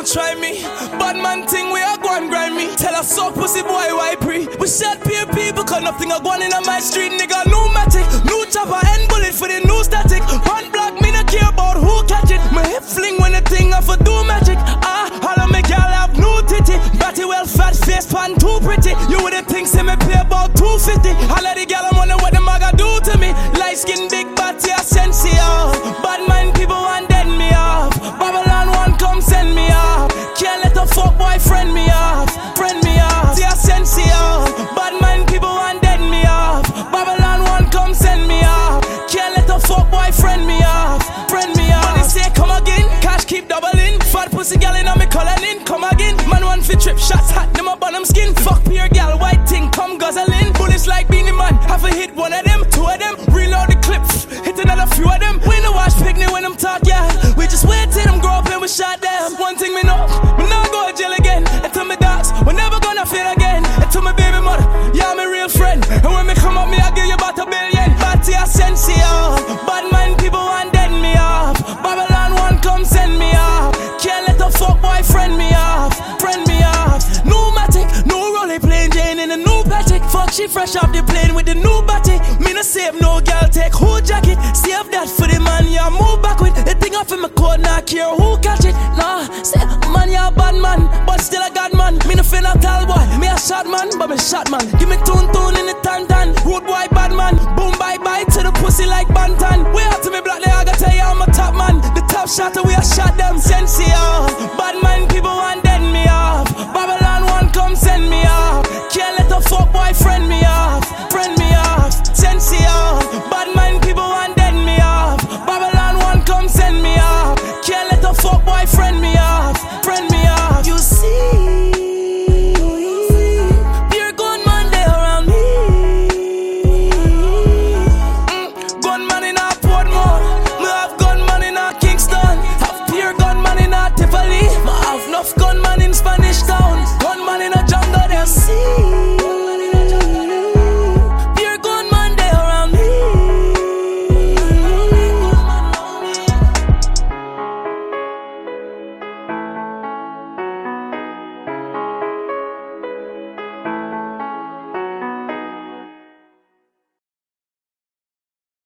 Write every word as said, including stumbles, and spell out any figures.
don't try me. Bad man thing, we are go and grind me. Tell us so pussy boy, why pre? We shot peer people, cause nothing a going in on my street, nigga. New matic, new chopper, end bullet for the new static. One block, me not care about who catch it. My hip fling when the thing off a do magic. Ah, all of me girl have new titty. Batty well fat, face pan too pretty. You would have think say me pay about two fifty. All of the girl I wonder what the maga do to me. Light skin, big batty, essential. Bad mind people want dead me off. Babylon one come send me off. Can't let a fuck boy friend me off. Friend me off, the essential. Bad mind people want dead me off. Babylon one come send me off. Can't let a fuck boy friend me off. Friend me off. Money say come again, cash keep doubling. Fat pussy gal in on me coloring, come again. Man one fit trip, shots hot, them up on them skin. Fuck pure gal, white thing, come guzzling. Bullets like Beanie Man, have a hit one of them, two of them. Reload the clip, hit another few of them. We no watch picnic when them talk, yeah. We just wait till them grow up and we shot them. One thing me know, me not go to jail again. And to me dogs, we never gonna fail again. And to my baby mother, yeah, my real friend. And when me come up, me I give you about a billion. Batty essential, bad mind people want dead me off. Babylon one come send me off. Can't let a fuck boy friend me off. Friend me off. New matic, new rolling plain Jane in a new Patrick. Fuck she fresh off the plane with the new batty. Me no save no girl take who jacket. Save that for the man ya move back with. The thing off in my code not care who catch it. Nah, say man ya bad man, but still a god man. Me no finna tall boy, me a shot man, but me shot man. Give me tune tune in the tan tan. Road boy bad man, boom bye bye to the pussy like Bantan. We out to me black, they I gotta tell you I'm a top man. The top shot we a shot them sensi off. Bad mind people want dead me off. Babylon one come send me off. Can't let a fuck boy friend me off. Friend me off, sensi off. Bad mind people want dead me off. Babylon one come send me off. Can't let a fuck boy friend me off. Friend me off. You see, pure gunman they around me. mm, Gunman in a Portmore. Me have gunman in a Kingston. Have pure gunman in a Tivoli. Me have enough gunman in Spanish Town. Gunman in a jungle them. See.